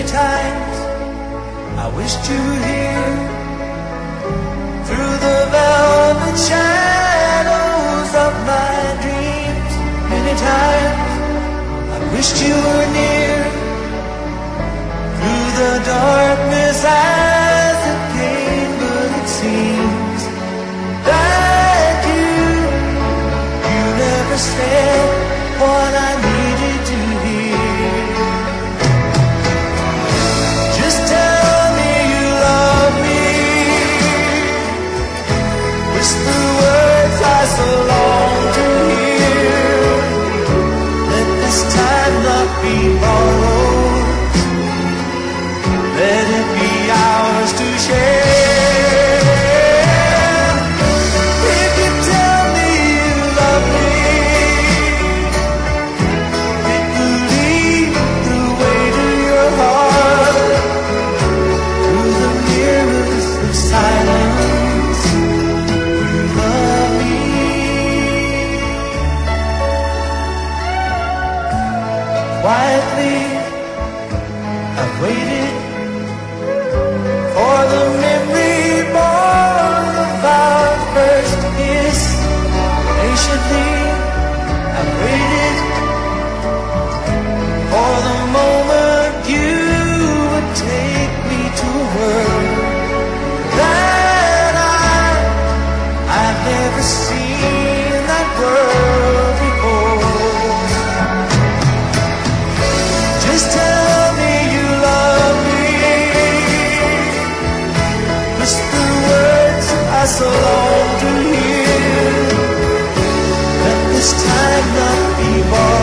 times I wished you were here. Through the velvet shadows of my dreams, many times I wished you were near. Through the darkness as it came, but it seems that you never said what I needed to hear. Just tell me you love me, whisper words I so long to hear. Let this time not be borrowed, let it be ours to share. If you tell me you love me, it will lead the way to your heart. Through the mirrors of silence, you love me. Quietly I've waited for the memory born of our first kiss. Patiently I've waited for the moment you would take me to a world that I've never seen that world before. Just tell me you love me, whisper words I so long to hear. Let this time not be borrowed,